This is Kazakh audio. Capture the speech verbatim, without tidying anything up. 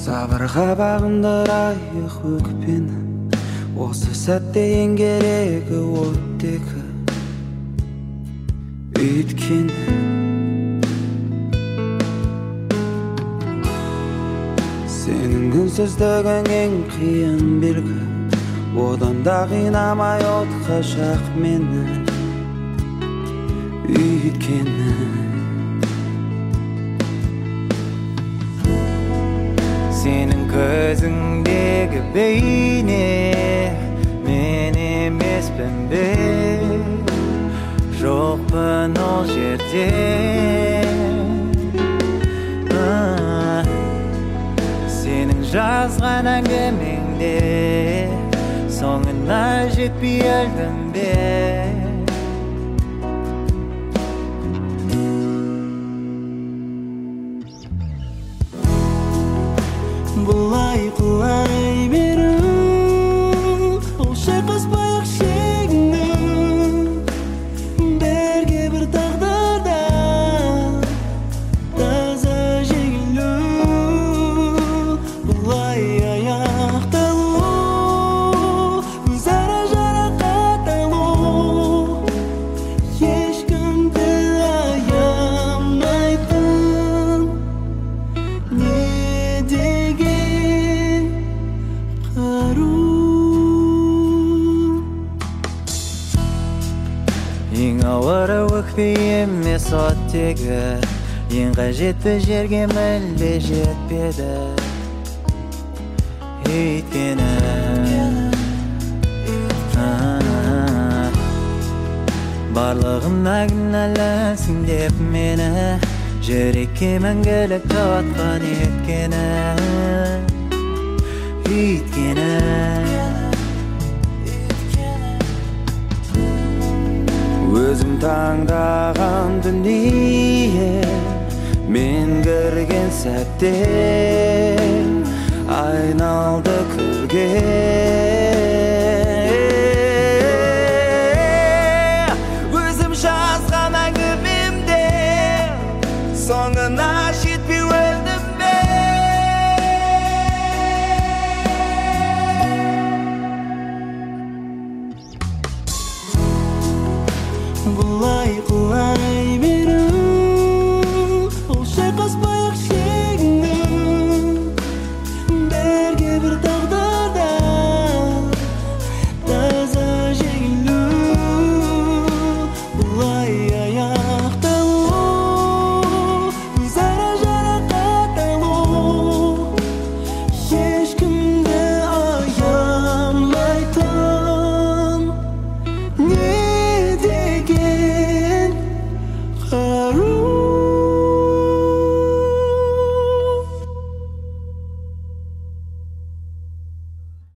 Сабырға бағындырайық өкпені, осы сәтте ең керегі оттегі. Өйткені сенің үнсіздігің ең қиын белгі, одан да қинамай отқа жақ мені. Өйткені сенің көзіңдегі бейне мен емеспін бе, жоқпын ол жерде. Сенің жазған әңгімеңде соңына жетпей өлдім бе. Бұлай құлай беру, ол шайқаспай-ақ шегіңді. Берге бір тағдырда таза жеңілу, бұлай аяқталу, өзара жарақат алу, ешкімді аямайтын. Не деген қару? Ең ауыры өкпе емес оттегі, ең қажетті жерге мүлде жетпеді. Өйткені барлығына кінәлісің деп мені, жүрекке мәңгілік отқан еткені. Өйткені өзім таңдаған дүние, мен кірген сәтте айналды күлге.